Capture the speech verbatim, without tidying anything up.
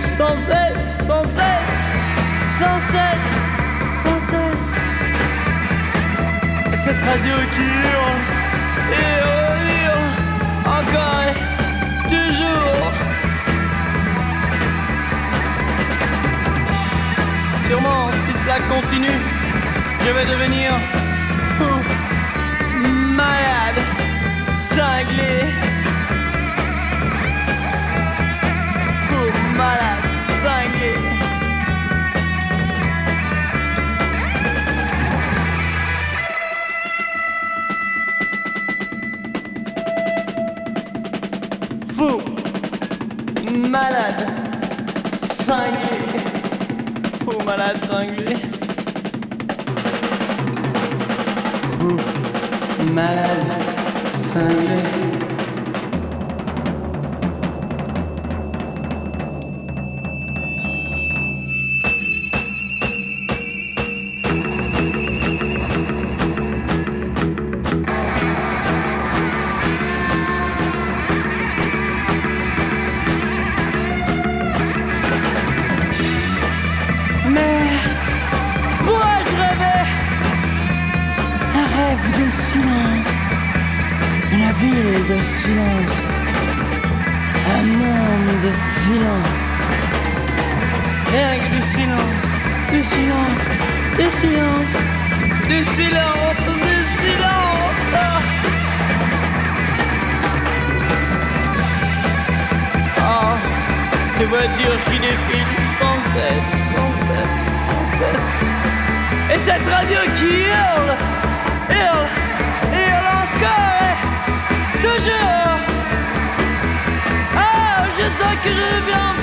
sans cesse, sans cesse, sans cesse, sans cesse. Et cette radio qui hurle, hurle, hurle, encore et toujours. Sûrement, si cela continue, je vais devenir fou, malade, cinglé. Fou, malade, cinglé. Fou, malade, cinglé. Fou, malade, cinglé. Fou, malade, cinglé. De silence, un monde de silence, rien que du silence, du silence, du silence, du silence, du silence. Ah, ces voitures qui défilent sans cesse, sans cesse, sans cesse, et cette radio qui hurle, hurle, hurle encore. Toujours. Ah, je sens que je deviens